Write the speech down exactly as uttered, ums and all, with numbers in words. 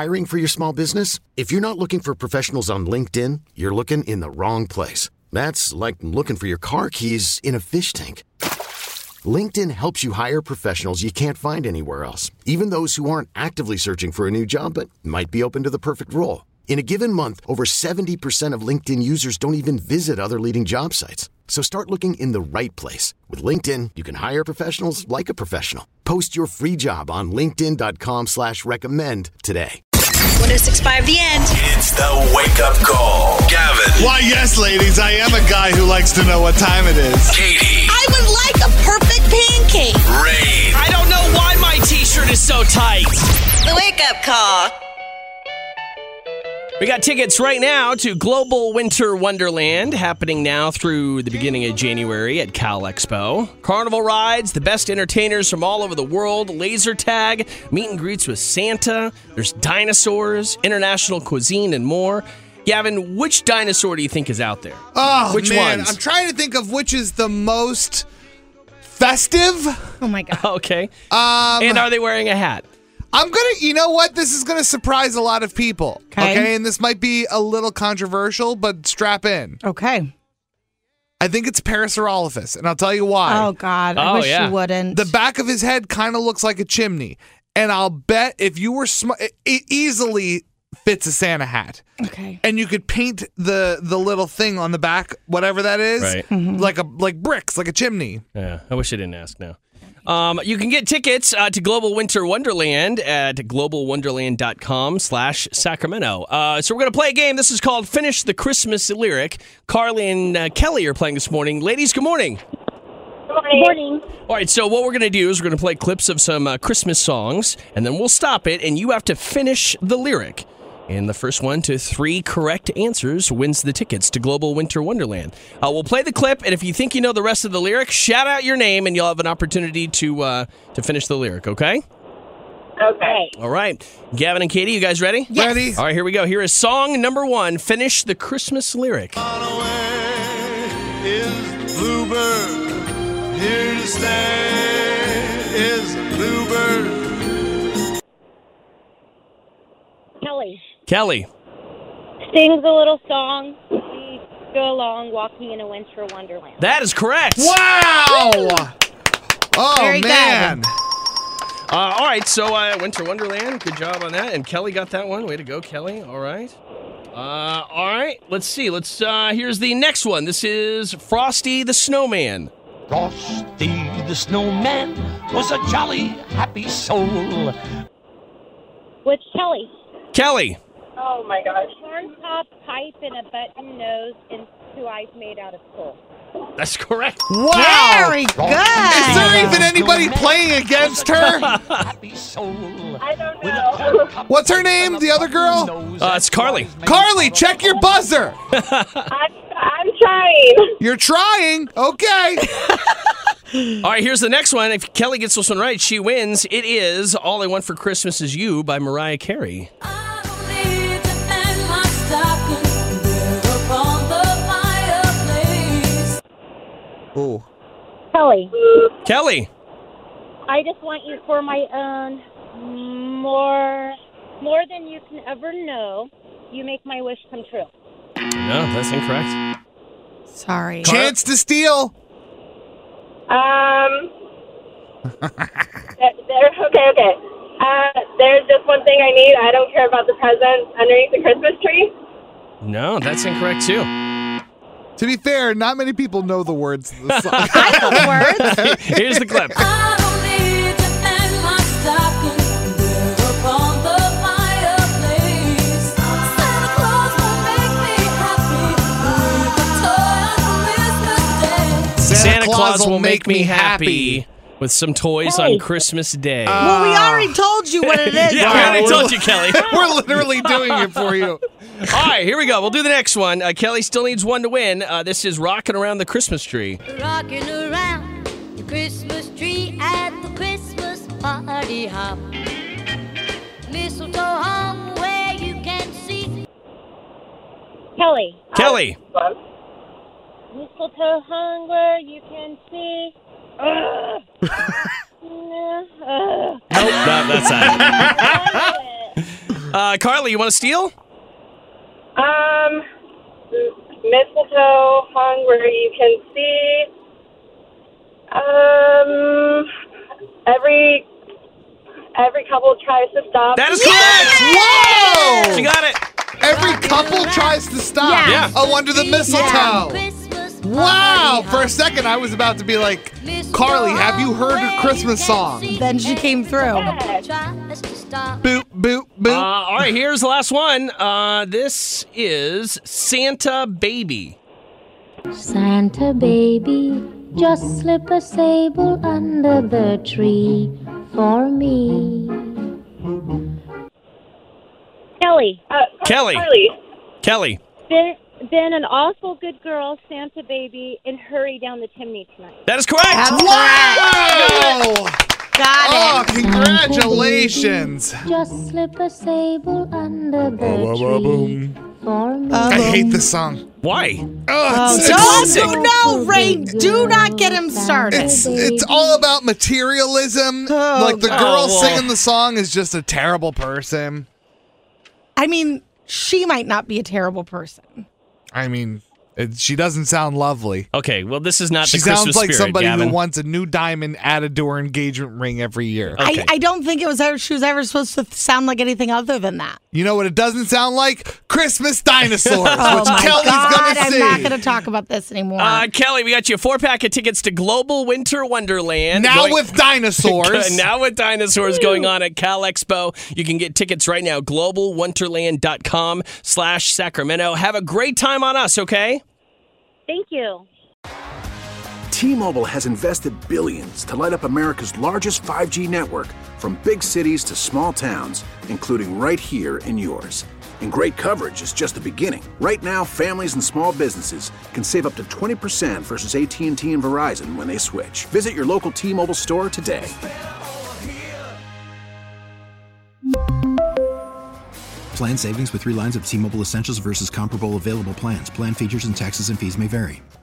Hiring for your small business? If you're not looking for professionals on LinkedIn, you're looking in the wrong place. That's like looking for your car keys in a fish tank. LinkedIn helps you hire professionals you can't find anywhere else, even those who aren't actively searching for a new job but might be open to the perfect role. In a given month, over seventy percent of LinkedIn users don't even visit other leading job sites. So start looking in the right place. With LinkedIn, you can hire professionals like a professional. Post your free job on linkedin.com slash recommend today. one oh six point five The End. It's the wake-up call. Gavin. Why, yes, ladies, I am a guy who likes to know what time it is. Katie. I would like a perfect pancake. Rain. I don't know why my t-shirt is so tight. The wake-up call. We got tickets right now to Global Winter Wonderland, happening now through the beginning of January at Cal Expo. Carnival rides, the best entertainers from all over the world, laser tag, meet and greets with Santa, there's dinosaurs, international cuisine, and more. Gavin, which dinosaur do you think is out there? Oh, which man. ones? I'm trying to think of which is the most festive. Oh, my God. Okay. Um, and are they wearing a hat? I'm going to, you know what? This is going to surprise a lot of people. Okay. Okay. And this might be a little controversial, but strap in. Okay. I think it's Parasaurolophus, and I'll tell you why. Oh, God. I Oh, wish yeah. you wouldn't. The back of his head kind of looks like a chimney. And I'll bet if you were smart, it, it easily fits a Santa hat. Okay. And you could paint the the little thing on the back, whatever that is, Right. Mm-hmm. like a like bricks, like a chimney. Yeah, I wish I didn't ask now. Um, you can get tickets uh, to Global Winter Wonderland at global wonderland dot com slash Sacramento. Uh, so we're going to play a game. This is called Finish the Christmas Lyric. Carly and uh, Kelly are playing this morning. Ladies, good morning. Good morning. All right, so what we're going to do is we're going to play clips of some uh, Christmas songs, and then we'll stop it, and you have to finish the lyric. And the first one to three correct answers wins the tickets to Global Winter Wonderland. Uh, we'll play the clip, and if you think you know the rest of the lyric, shout out your name, and you'll have an opportunity to uh, to finish the lyric, okay? Okay. All right. Gavin and Katie, you guys ready? Yes. Ready? All right, here we go. Here is song number one. Finish the Christmas lyric. Is bluebird here to stay? Is bluebird? Kelly Kelly. sings a little song. We go along walking in a winter wonderland. That is correct. Wow! Oh, Very man. good. Uh, all right, so uh, Winter Wonderland, good job on that. And Kelly got that one. Way to go, Kelly. All right. Uh, all right, let's see. Let's. Uh, here's the next one. This is Frosty the Snowman. Frosty the Snowman was a jolly, happy soul. Which Kelly? Kelly. Oh my gosh. Corn top pipe and a button nose and two eyes made out of coal. That's correct. Wow! Very good. Is there even anybody playing against her? Happy soul. I don't know. What's her name, the other girl? Uh, it's Carly. Carly, check your buzzer. I'm, I'm trying. You're trying. Okay. All right, here's the next one. If Kelly gets this one right, she wins. It is All I Want for Christmas Is You by Mariah Carey. Ooh. Kelly. Kelly. I just want you for my own. More, more than you can ever know. You make my wish come true. No, that's incorrect. Sorry. Chance to steal. Um. there, there- okay, okay. Uh, there's just one thing I need. I don't care about the presents underneath the Christmas tree. No, that's incorrect too. To be fair, not many people know the words of the song. I know the words. Here's the clip. Santa Claus will make me happy with some toys on Christmas Day. Well, we already told you what it is. yeah, I already told you, Kelly. We're literally doing it for you. All right, here we go. We'll do the next one. Uh, Kelly still needs one to win. Uh, this is Rockin' Around the Christmas Tree. Rocking around the Christmas tree at the Christmas party hop. Mistletoe hung where you can see. Kelly. Kelly. Mistletoe hung where you can see. Ugh. Ugh. Nope, no, that's not it. Uh, Carly, you want to steal? Um, mistletoe hung where you can see. Um, every every couple tries to stop. That is Whoa! correct. She got it. Every couple tries to stop. Yeah. Yeah. Oh, under the mistletoe. Wow. For a second, I was about to be like, Carly, have you heard a Christmas song? Then she came through. Boop, boop, Uh, boop. all right, here's the last one. Uh, this is Santa Baby. Santa baby, just slip a sable under the tree for me. Kelly. Uh, Kelly. Carly. Kelly. Been, been an awful good girl, Santa baby, and hurry down the chimney tonight. That is correct. Wow! Got Oh, it. congratulations. Just slip a sable under the tree for me. I hate this song. Why? Oh, it's, Don't it's, do no, Ray. Do not get him started. it's, it's all about materialism. Like the girl Oh, well. singing the song is just a terrible person. I mean, she might not be a terrible person. I mean, it, she doesn't sound lovely. Okay, well, this is not She the Christmas sounds like spirit, somebody Gavin. who wants a new diamond added to her engagement ring every year. Okay. I, I don't think it was ever she was ever supposed to sound like anything other than that. You know what it doesn't sound like? Christmas dinosaurs, Oh which my Kelly's God, gonna I'm sing. not going to talk about this anymore. Uh, Kelly, we got you a four-pack of tickets to Global Winter Wonderland. Now Going- with dinosaurs. now with dinosaurs going on at Cal Expo. You can get tickets right now, global wonderland dot com slash Sacramento. Have a great time on us, okay? Thank you. T-Mobile has invested billions to light up America's largest five G network, from big cities to small towns, including right here in yours. And great coverage is just the beginning. Right now, families and small businesses can save up to twenty percent versus A T and T and Verizon when they switch. Visit your local T-Mobile store today. Plan savings with three lines of T-Mobile Essentials versus comparable available plans. Plan features and taxes and fees may vary.